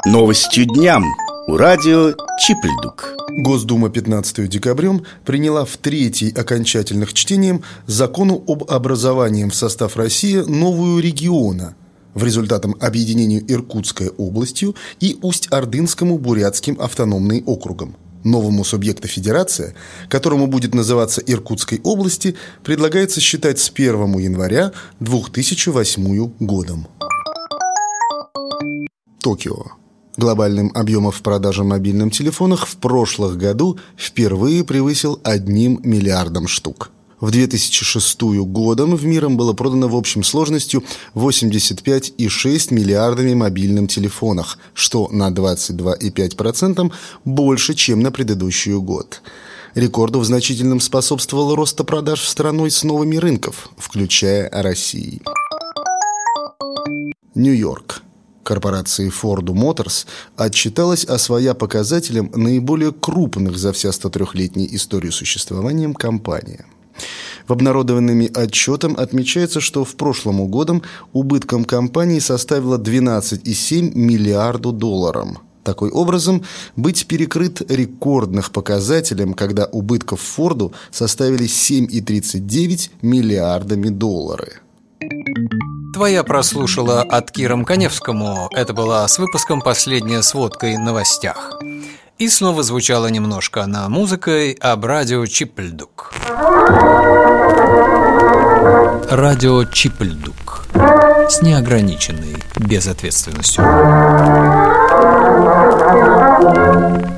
Новостью дням у радио Чипльдук. Госдума 15 декабря приняла в третий окончательных чтением закону об образовании в состав России новую региона в результатом объединению Иркутской областью и Усть-Ордынскому бурятским автономным округом. Новому субъекту федерации, которому будет называться Иркутской области, предлагается считать с 1 января 2008 годом. Токио. Глобальным объемом в продаже мобильных телефонов в прошлом году впервые превысил 1 миллиардом штук. В 2006 годом в миром было продано в общем сложностью 85,6 миллиардами мобильных телефонов, что на 22,5% больше, чем на предыдущий год. Рекорду в значительном способствовал рост продаж страной с новыми рынков, включая Россию. Нью-Йорк. Корпорация Ford Motors отчиталась о своих показателях наиболее крупных за вся 103-летнюю историю существования компании. В обнародованном отчете отмечается, что в прошлом году убытком компании составило 12,7 миллиардов долларов. Таким образом, быть перекрыт рекордных показателем, когда убытков Форду составили 7,39 миллиардами долларов. Твоя прослушала от Киром Каневскому. Это была с выпуском «Последняя сводка» о новостях. И снова звучало немножко на музыкой об радио Чипльдук. Радио Чипльдук. С неограниченной безответственностью.